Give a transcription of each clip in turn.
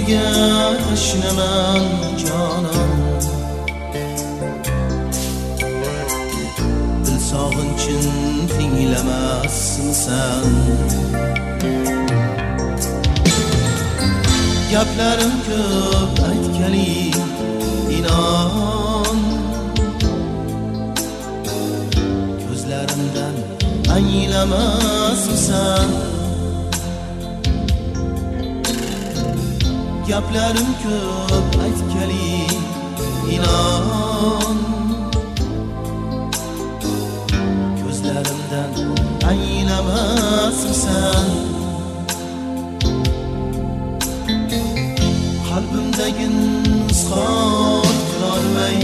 senga tashnaman jonon. Dil sog'inchin tinglamasmisan? Gaplarim ko'p aytganing inon, ko'zlarimdan anglamasmisan? Gaplarim ko'p aytganing inon, ko'zlarimdan anglamasmisan? Qalbimdagi izhor qilolmay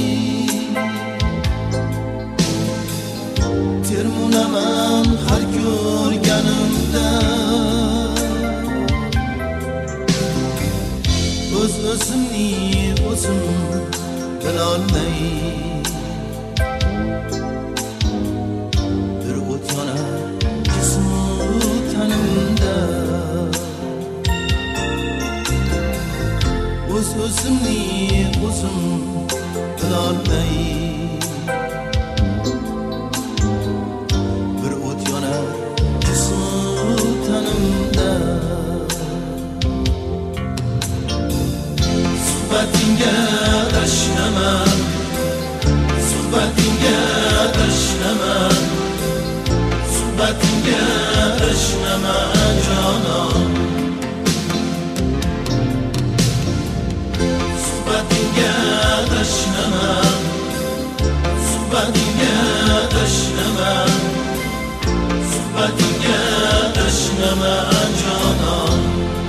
termunaman har ko'rganimda. O'zimni o'zim bilolmay bir o't yonar jismu tanimda. O'zimni o'zim bilolmay bir o't yonar jismu tanimda. Suhbatingga tashnaman, suhbatingga tashnaman, suhbatingga tashnaman jonon. Suhbatingga tashnaman, suhbatingga tashnaman, suhbatingga tashnaman jonon.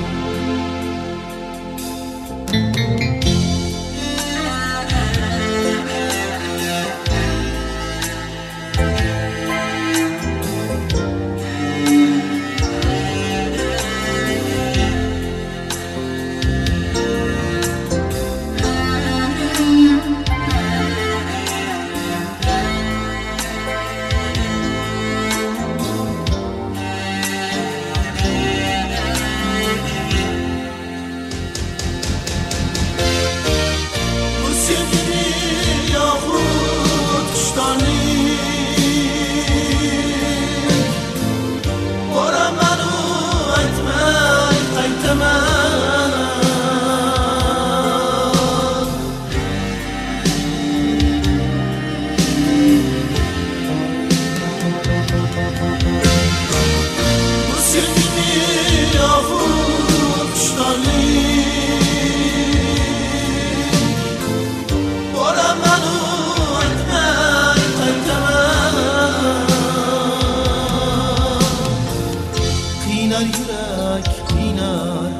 Yurak qiynar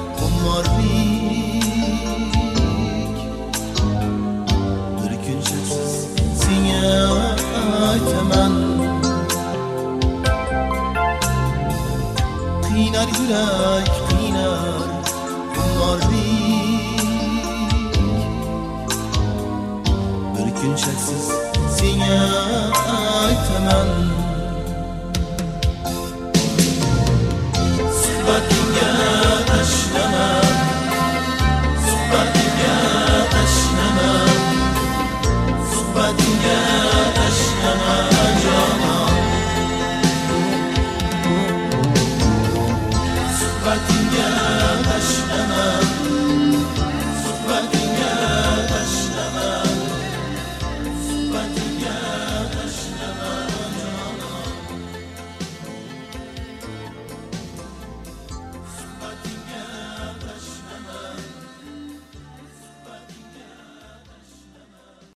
xumorlik, bir kun cheksiz senga aytaman. Qiynar yurak qiynar xumorlik, bir kun cheksiz senga